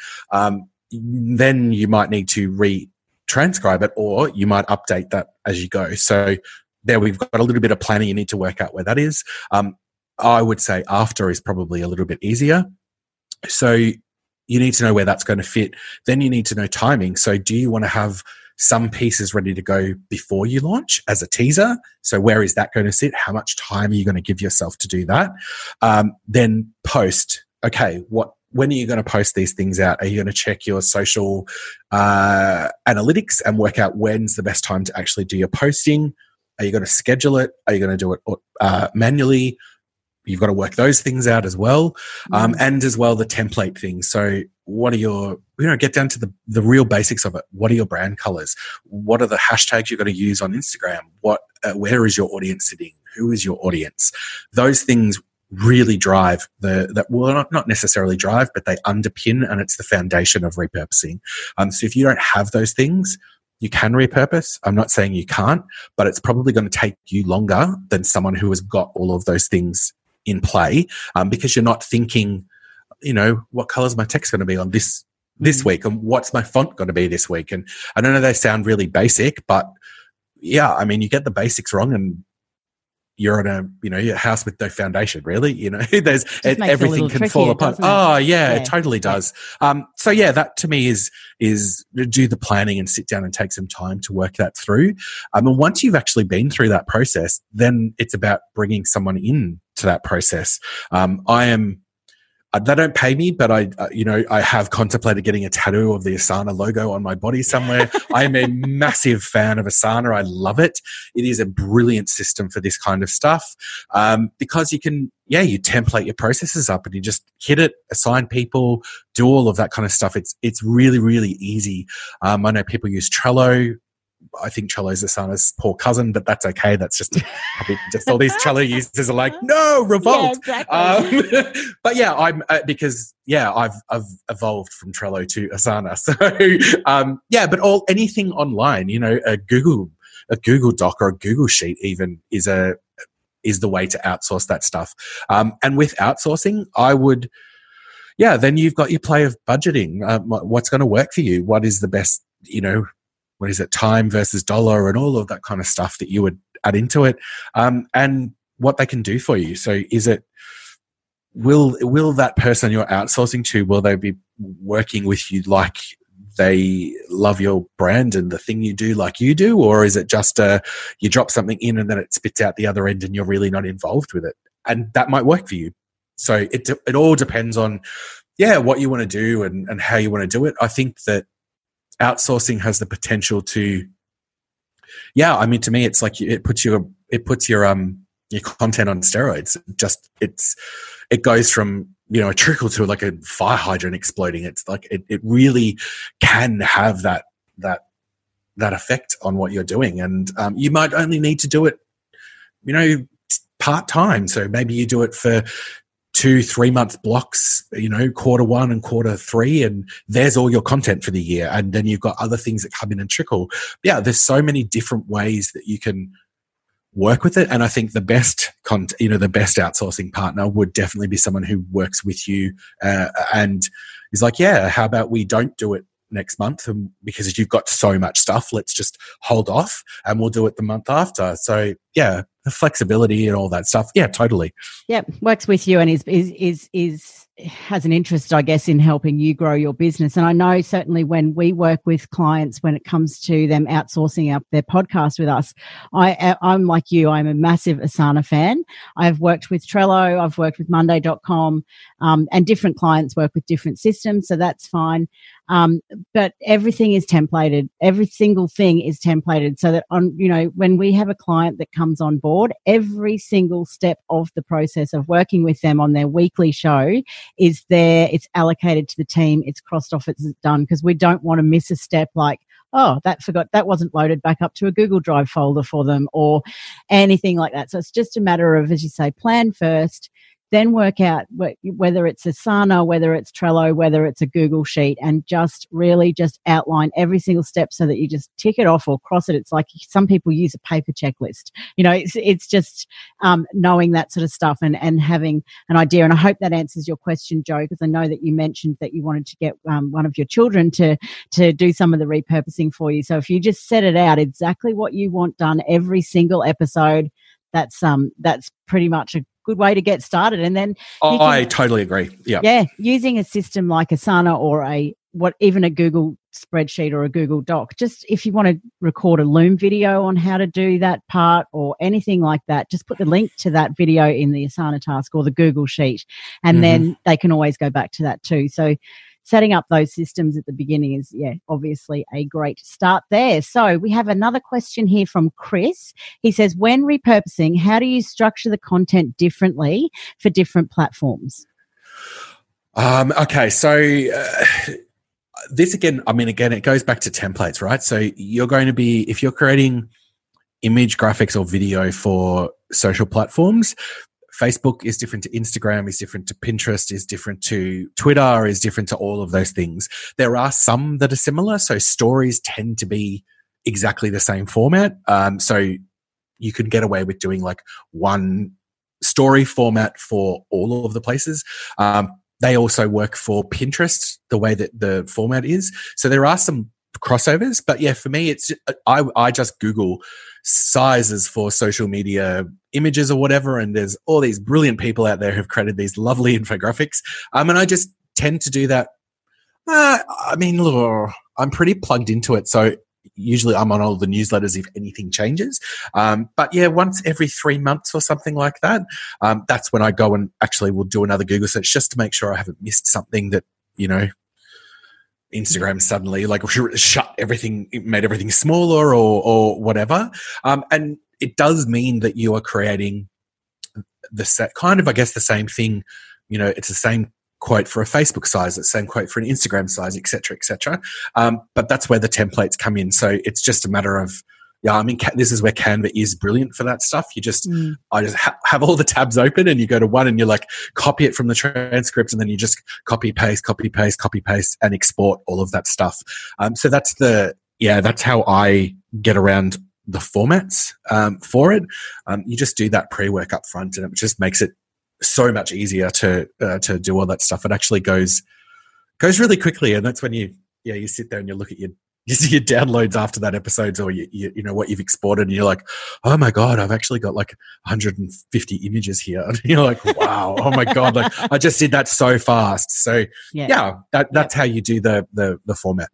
[SPEAKER 2] Then you might need to re-transcribe it, or you might update that as you go. So there we've got a little bit of planning. You need to work out where that is. I would say after is probably a little bit easier. So you need to know where that's going to fit. Then you need to know timing. So do you want to have some pieces ready to go before you launch as a teaser? So where is that going to sit? How much time are you going to give yourself to do that? Then post. Okay, when are you going to post these things out? Are you going to check your social analytics and work out when's the best time to actually do your posting? Are you going to schedule it? Are you going to do it manually? You've got to work those things out as well. And as well, the template thing. So what are your, get down to the real basics of it. What are your brand colors? What are the hashtags you're going to use on Instagram? Where is your audience sitting? Who is your audience? Those things really drive not necessarily drive, but they underpin, and it's the foundation of repurposing. So if you don't have those things, you can repurpose. I'm not saying you can't, but it's probably going to take you longer than someone who has got all of those things in play, because you're not thinking, what color is my text going to be on this week, and what's my font going to be this week. And I don't know, they sound really basic, but you get the basics wrong and you're in your house with no foundation, really. There's everything can fall apart. It totally does. That to me is do the planning and sit down and take some time to work that through. And once you've actually been through that process, then it's about bringing someone in to that process. They don't pay me, but I have contemplated getting a tattoo of the Asana logo on my body somewhere. I am a massive fan of Asana. I love it. It is a brilliant system for this kind of stuff, because you can, you template your processes up and you just hit it, assign people, do all of that kind of stuff. It's really, really easy. I know people use Trello. I think Trello's Asana's poor cousin, but that's okay. That's just all these Trello users are like, no, revolt.
[SPEAKER 1] Yeah, exactly.
[SPEAKER 2] But I'm because I've evolved from Trello to Asana. So but anything online, a Google Doc or a Google Sheet even is the way to outsource that stuff. And with outsourcing, I would, then you've got your play of budgeting. What's going to work for you? What is the best, what is it, time versus dollar and all of that kind of stuff that you would add into it, and what they can do for you. So will that person you're outsourcing to, will they be working with you like they love your brand and the thing you do like you do, or is it just you drop something in and then it spits out the other end and you're really not involved with it? And that might work for you. So it all depends on, what you want to do and how you want to do it. I think that outsourcing has the potential to, I mean, to me, it's like it puts your content on steroids. It goes from, a trickle to like a fire hydrant exploding. It's like it really can have that effect on what you're doing. And you might only need to do it, part-time. So maybe you do it for 2-3 month blocks, quarter 1 and quarter 3, and there's all your content for the year. And then you've got other things that come in and trickle. There's so many different ways that you can work with it. And I think the best the best outsourcing partner would definitely be someone who works with you and is like, how about we don't do it next month, and because you've got so much stuff, let's just hold off and we'll do it the month after. So the flexibility and all that stuff. Totally.
[SPEAKER 1] Works with you and is has an interest, I guess, in helping you grow your business. And I know certainly when we work with clients, when it comes to them outsourcing up their podcast with us, I'm like you, I'm a massive Asana fan. I've worked with Trello, I've worked with Monday.com, and different clients work with different systems, so that's fine. But everything is templated. Every single thing is templated so that when we have a client that comes on board, every single step of the process of working with them on their weekly show is there. It's allocated to the team. It's crossed off. It's done, because we don't want to miss a step like, that wasn't loaded back up to a Google Drive folder for them or anything like that. So it's just a matter of, as you say, plan first, then work out whether it's Asana, whether it's Trello, whether it's a Google Sheet, and just really just outline every single step so that you just tick it off or cross it. It's like some people use a paper checklist. It's just knowing that sort of stuff and having an idea. And I hope that answers your question, Joe, because I know that you mentioned that you wanted to get one of your children to do some of the repurposing for you. So if you just set it out exactly what you want done every single episode, that's pretty much a good way to get started. And then
[SPEAKER 2] I totally agree.
[SPEAKER 1] Using a system like Asana or even a Google spreadsheet or a Google Doc, just if you want to record a Loom video on how to do that part or anything like that, just put the link to that video in the Asana task or the Google Sheet, and then they can always go back to that too. So setting up those systems at the beginning is, obviously a great start there. So we have another question here from Chris. He says, when repurposing, how do you structure the content differently for different platforms?
[SPEAKER 2] Okay, so this again, it goes back to templates, right? So you're going to be, if you're creating image graphics or video for social platforms, Facebook is different to Instagram, is different to Pinterest, is different to Twitter, is different to all of those things. There are some that are similar. So stories tend to be exactly the same format. So you can get away with doing like one story format for all of the places. They also work for Pinterest, the way that the format is. So there are some crossovers, but for me, it's I just Google sizes for social media images or whatever, and there's all these brilliant people out there who've created these lovely infographics, and I just tend to do that. I'm pretty plugged into it, so usually I'm on all the newsletters if anything changes. But once every 3 months or something like that, that's when I go and actually will do another Google search just to make sure I haven't missed something that Instagram suddenly shut everything, made everything smaller or whatever. And it does mean that you are creating the same thing. It's the same quote for a Facebook size, it's the same quote for an Instagram size, et cetera, et cetera. But that's where the templates come in. So it's just a matter of, this is where Canva is brilliant for that stuff. I just have all the tabs open and you go to one and you copy it from the transcript, and then you just copy, paste, and export all of that stuff. So that's that's how I get around the formats for it. You just do that pre-work up front, and it just makes it so much easier to do all that stuff. It actually goes really quickly, and that's when you sit there and you look at you see your downloads after that episode, or you know what you've exported, and you're like, oh my God, I've actually got 150 images here. And you're like, wow, oh my God, I just did that so fast. So that's how you do the formats.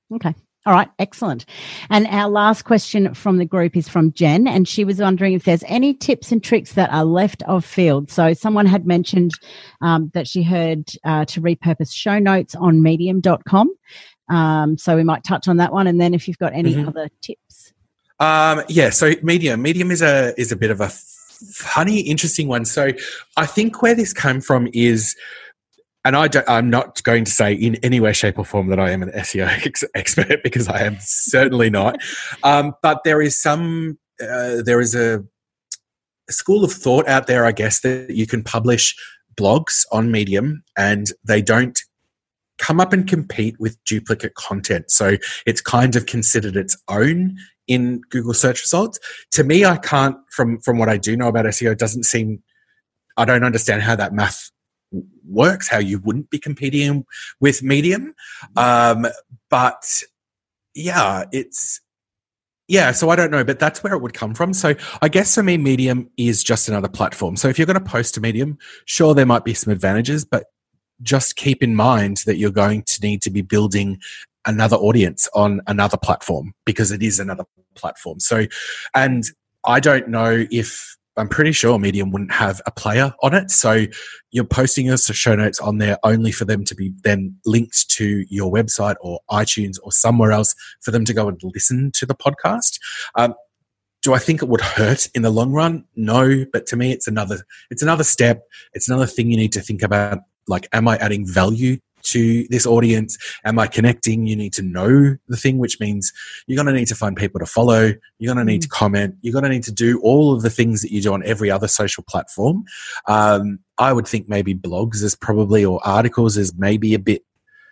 [SPEAKER 1] Okay. All right. Excellent. And our last question from the group is from Jen, and she was wondering if there's any tips and tricks that are left of field. So someone had mentioned that she heard to repurpose show notes on medium.com. So we might touch on that one. And then if you've got any other tips.
[SPEAKER 2] So Medium is a bit of a funny, interesting one. So I think where this came from is, and I'm not going to say in any way, shape or form that I am an SEO expert, because I am certainly not. But there is a school of thought out there, I guess, that you can publish blogs on Medium and they don't come up and compete with duplicate content. So it's kind of considered its own in Google search results. To me, I can't, from what I do know about SEO, it doesn't seem, I don't understand how that math works, how you wouldn't be competing with Medium. But yeah, so I don't know, but that's where it would come from. So I guess for me, Medium is just another platform. So if you're going to post to Medium, sure, there might be some advantages, but just keep in mind that you're going to need to be building another audience on another platform, because it is another platform. So, and I don't know if, I'm pretty sure Medium wouldn't have a player on it. So you're posting your show notes on there only for them to be then linked to your website or iTunes or somewhere else for them to go and listen to the podcast. Do I think it would hurt in the long run? No, but to me, it's another step. It's another thing you need to think about. Like, am I adding value to this audience? Am I connecting? You need to know the thing, which means you're going to need to find people to follow. You're going to need to comment. You're going to need to do all of the things that you do on every other social platform. I would think maybe blogs is probably, or articles is maybe a bit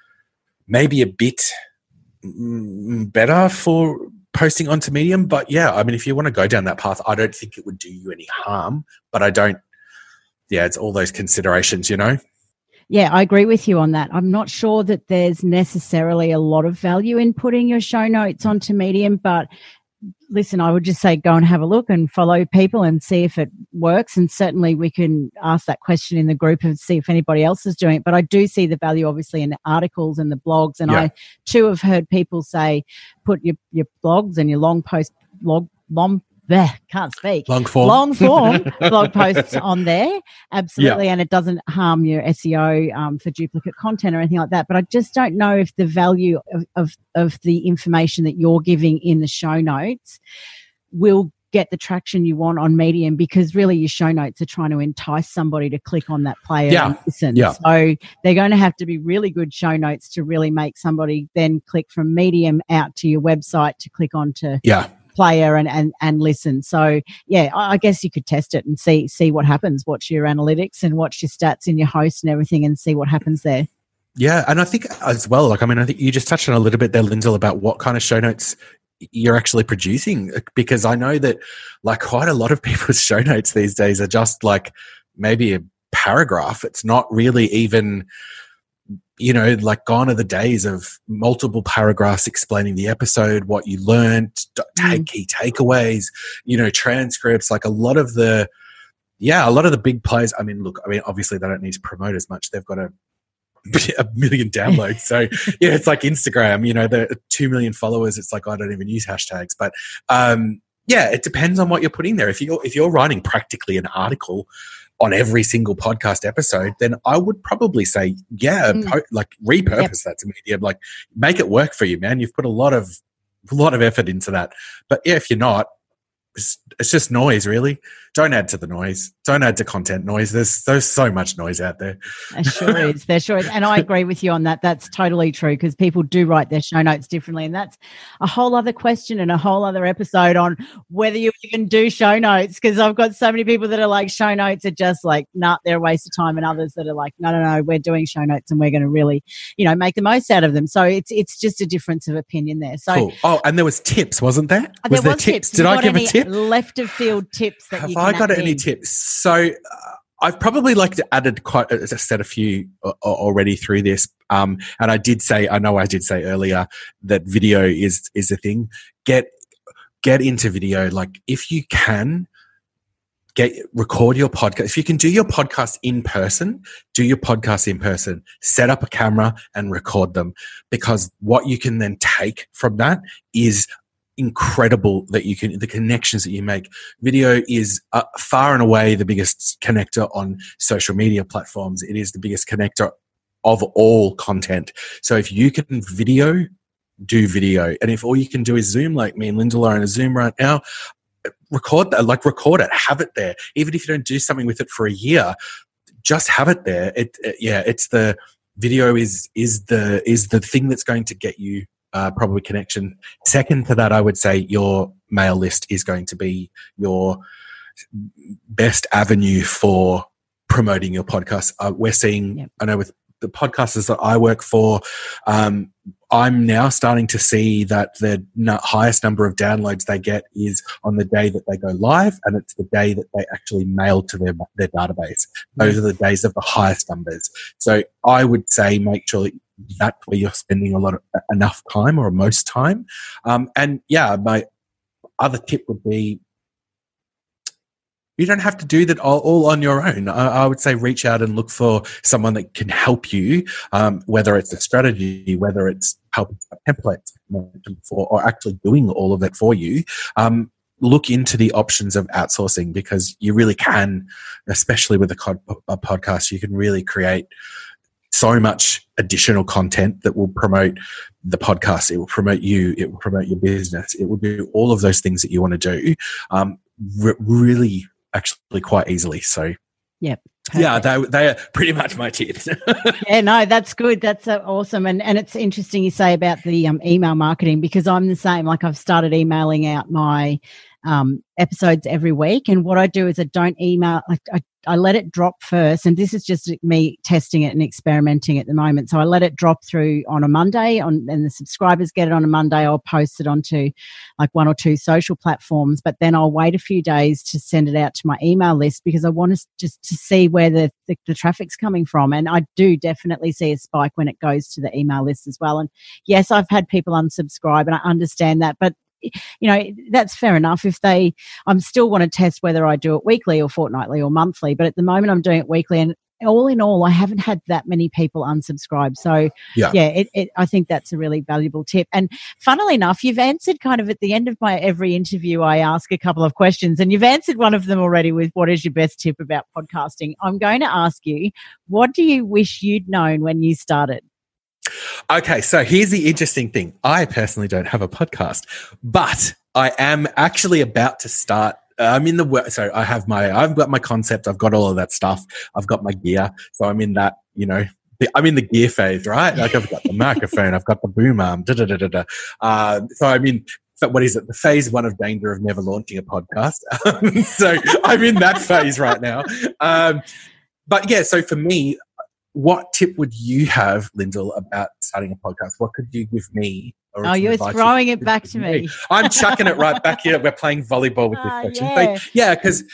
[SPEAKER 2] better for posting onto Medium. But yeah, I mean, if you want to go down that path, I don't think it would do you any harm, but it's all those considerations, you know?
[SPEAKER 1] Yeah, I agree with you on that. I'm not sure that there's necessarily a lot of value in putting your show notes onto Medium, but listen, I would just say go and have a look and follow people and see if it works. And certainly we can ask that question in the group and see if anybody else is doing it. But I do see the value, obviously, in the articles and the blogs. And I too have heard people say, put your blogs and your long form blog posts on there. Absolutely. And it doesn't harm your SEO for duplicate content or anything like that. But I just don't know if the value of the information that you're giving in the show notes will get the traction you want on Medium, because really your show notes are trying to entice somebody to click on that player and listen. So they're going to have to be really good show notes to really make somebody then click from Medium out to your website to click on to player and listen. So yeah, I guess you could test it and see what happens. Watch your analytics and watch your stats in your host and everything and see what happens there.
[SPEAKER 2] Yeah, and I think as well, I think you just touched on a little bit there, Lindsay, about what kind of show notes you're actually producing, because I know that like quite a lot of people's show notes these days are just like maybe a paragraph. It's not really even, like gone are the days of multiple paragraphs explaining the episode, what you learned, key takeaways, transcripts, like a lot of the big players. Obviously they don't need to promote as much. They've got a million downloads. So yeah, it's like Instagram, the 2 million followers. It's like, I don't even use hashtags, but it depends on what you're putting there. If you're writing practically an article on every single podcast episode, then I would probably say, repurpose that to Medium, like make it work for you, man. You've put a lot of effort into that. But yeah, if you're not, it's just noise, really. Don't add to the noise. Don't add to content noise. There's so much noise out there.
[SPEAKER 1] There sure is. And I agree with you on that. That's totally true, because people do write their show notes differently. And that's a whole other question and a whole other episode on whether you even do show notes, because I've got so many people that are like, show notes are just like, nah, they're a waste of time. And others that are like, no, we're doing show notes and we're going to really, make the most out of them. So it's just a difference of opinion there. So
[SPEAKER 2] cool. Oh, and there was tips, wasn't there?
[SPEAKER 1] There was tips.
[SPEAKER 2] Did I give a tip?
[SPEAKER 1] Left of field tips that you can
[SPEAKER 2] I got
[SPEAKER 1] add
[SPEAKER 2] any
[SPEAKER 1] in?
[SPEAKER 2] tips? So I've probably added I said a few already through this. And I did say earlier that video is a thing. Get into video. Like if you can, record your podcast. If you can do your podcast in person, do your podcast in person. Set up a camera and record them, because what you can then take from that is incredible. That you can, the connections that you make. Video is far and away the biggest connector on social media platforms. It is the biggest connector of all content. So if you can do video, and if all you can do is Zoom, like me and Lyndall are in a Zoom right now, record that, record it, have it there. Even if you don't do something with it for a year, just have it there. It's the video is the thing that's going to get you probably connection. Second to that, I would say your mail list is going to be your best avenue for promoting your podcast. We're seeing, I know with the podcasters that I work for, I'm now starting to see that the highest number of downloads they get is on the day that they go live, and it's the day that they actually mail to their database. Those are the days of the highest numbers. So I would say make sure that that's where you're spending enough time, or most time. And yeah, my other tip would be, you don't have to do that all on your own. I would say reach out and look for someone that can help you, whether it's a strategy, whether it's helping templates, or actually doing all of that for you. Look into the options of outsourcing, because you really can, especially with a podcast, you can really create so much additional content that will promote the podcast. It will promote you. It will promote your business. It will do all of those things that you want to do. Really, actually, quite easily. So,
[SPEAKER 1] yep.
[SPEAKER 2] Yeah, they are pretty much my tips.
[SPEAKER 1] Yeah, no, that's good. That's awesome. And it's interesting you say about the email marketing, because I'm the same. Like, I've started emailing out my episodes every week. And what I do is I don't email, I let it drop first. And this is just me testing it and experimenting at the moment. So I let it drop through on a Monday, and the subscribers get it on a Monday. I'll post it onto like 1 or 2 social platforms, but then I'll wait a few days to send it out to my email list, because I want to see where the traffic's coming from. And I do definitely see a spike when it goes to the email list as well. And yes, I've had people unsubscribe, and I understand that, but you know, that's fair enough. I'm still want to test whether I do it weekly or fortnightly or monthly, but at the moment I'm doing it weekly, and all in all, I haven't had that many people unsubscribe. So I think that's a really valuable tip. And funnily enough, you've answered kind of at the end of my every interview, I ask a couple of questions, and you've answered one of them already with what is your best tip about podcasting. I'm going to ask you, what do you wish you'd known when you started?
[SPEAKER 2] Okay, so here's the interesting thing. I personally don't have a podcast, but I am actually about to start. I'm in the work. So I've got my concept. I've got all of that stuff. I've got my gear. So I'm in that, I'm in the gear phase, right? Like, I've got the microphone, I've got the boom arm, so I'm in, what is it? The phase 1 of danger of never launching a podcast. So I'm in that phase right now. But yeah, so for me, what tip would you have, Lyndall, about starting a podcast? What could you give me?
[SPEAKER 1] Oh, you're throwing it back to me.
[SPEAKER 2] I'm chucking it right back here. We're playing volleyball with this question.
[SPEAKER 1] Yeah.
[SPEAKER 2] But yeah, because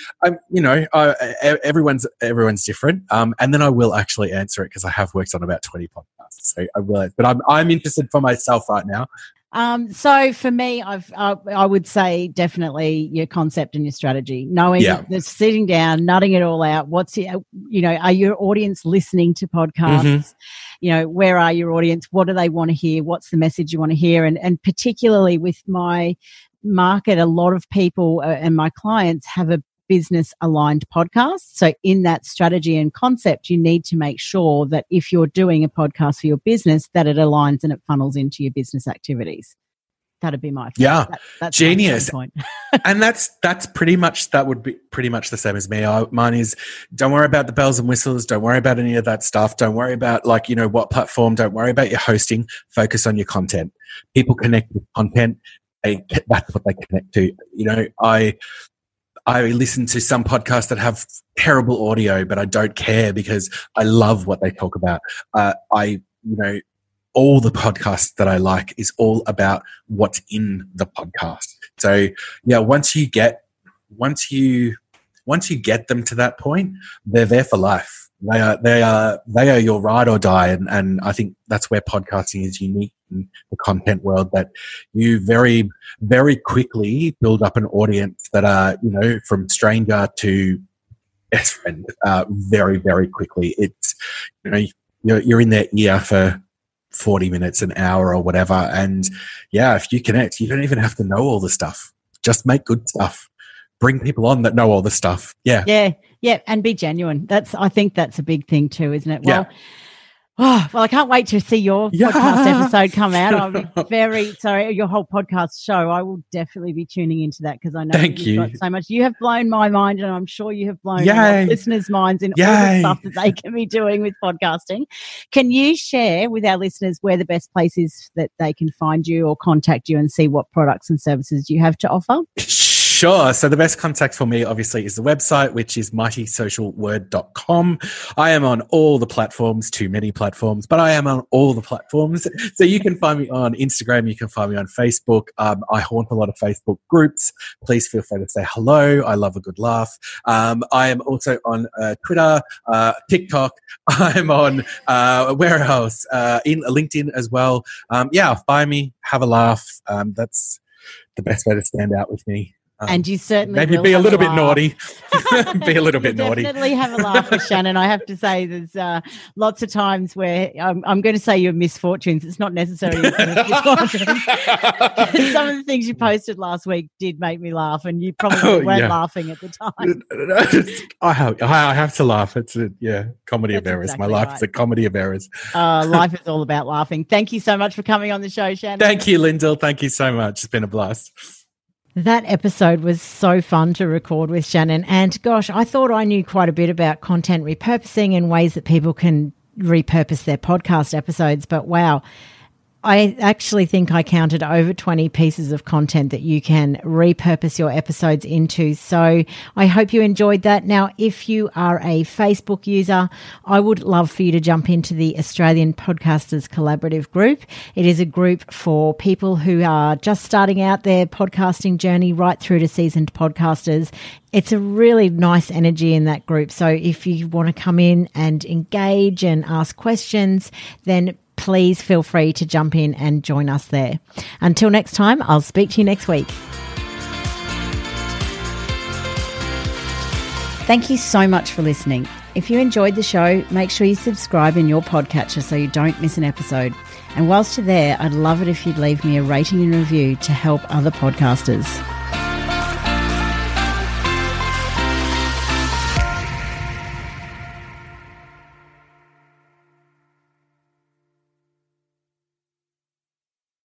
[SPEAKER 2] everyone's different. And then I will actually answer it, because I have worked on about 20 podcasts. So I will. But I'm interested for myself right now.
[SPEAKER 1] So for me, I would say definitely your concept and your strategy, knowing that, sitting down, nutting it all out. Are your audience listening to podcasts? Mm-hmm. Where are your audience? What do they want to hear? What's the message you want to hear? And particularly with my market, a lot of people and my clients have a business aligned podcast. So in that strategy and concept, you need to make sure that if you're doing a podcast for your business, that it aligns and it funnels into your business activities. That'd be my that's
[SPEAKER 2] genius.
[SPEAKER 1] My point.
[SPEAKER 2] And that would be pretty much the same as me. Mine is, don't worry about the bells and whistles. Don't worry about any of that stuff. Don't worry about what platform. Don't worry about your hosting. Focus on your content. People connect with content. That's what they connect to. I listen to some podcasts that have terrible audio, but I don't care, because I love what they talk about. All the podcasts that I like is all about what's in the podcast. So yeah, once you get them to that point, they're there for life. They are your ride or die, and I think that's where podcasting is unique in the content world, that you very, very quickly build up an audience that are, you know, from stranger to best friend, very, very quickly. It's, you know, you're in their ear for 40 minutes, an hour or whatever. And yeah, if you connect, you don't even have to know all the stuff. Just make good stuff. Bring people on that know all the stuff. Yeah.
[SPEAKER 1] Yeah. Yeah. And be genuine. I think that's a big thing too, isn't it?
[SPEAKER 2] Yeah.
[SPEAKER 1] Well, I can't wait to see your podcast episode come out. I'll be your whole podcast show. I will definitely be tuning into that because I know you've got so much. You have blown my mind, and I'm sure you have blown our listeners' minds in all the stuff that they can be doing with podcasting. Can you share with our listeners where the best place is that they can find you or contact you and see what products and services you have to offer?
[SPEAKER 2] Sure. So the best contact for me, obviously, is the website, which is mightysocialword.com. I am on all the platforms, too many platforms, but I am on all the platforms. So you can find me on Instagram. You can find me on Facebook. I haunt a lot of Facebook groups. Please feel free to say hello. I love a good laugh. I am also on Twitter, TikTok. I'm on where else? In LinkedIn as well. Find me, have a laugh. That's the best way to stand out with me.
[SPEAKER 1] And you certainly
[SPEAKER 2] maybe be a little bit naughty. Be a little bit naughty.
[SPEAKER 1] Definitely have a laugh with Shannon. I have to say, there's lots of times where I'm going to say your misfortunes. It's not necessarily your misfortunes. Some of the things you posted last week did make me laugh, and you probably weren't laughing at the time.
[SPEAKER 2] I have to laugh. It's comedy of errors. Exactly. My life is a comedy of errors.
[SPEAKER 1] Life is all about laughing. Thank you so much for coming on the show, Shannon.
[SPEAKER 2] Thank you, Lyndall. Thank you so much. It's been a blast.
[SPEAKER 1] That episode was so fun to record with Shannon. And gosh, I thought I knew quite a bit about content repurposing and ways that people can repurpose their podcast episodes. But wow, I actually think I counted over 20 pieces of content that you can repurpose your episodes into. So I hope you enjoyed that. Now, if you are a Facebook user, I would love for you to jump into the Australian Podcasters Collaborative group. It is a group for people who are just starting out their podcasting journey right through to seasoned podcasters. It's a really nice energy in that group. So if you want to come in and engage and ask questions, then please feel free to jump in and join us there. Until next time, I'll speak to you next week. Thank you so much for listening. If you enjoyed the show, make sure you subscribe in your podcatcher so you don't miss an episode. And whilst you're there, I'd love it if you'd leave me a rating and review to help other podcasters.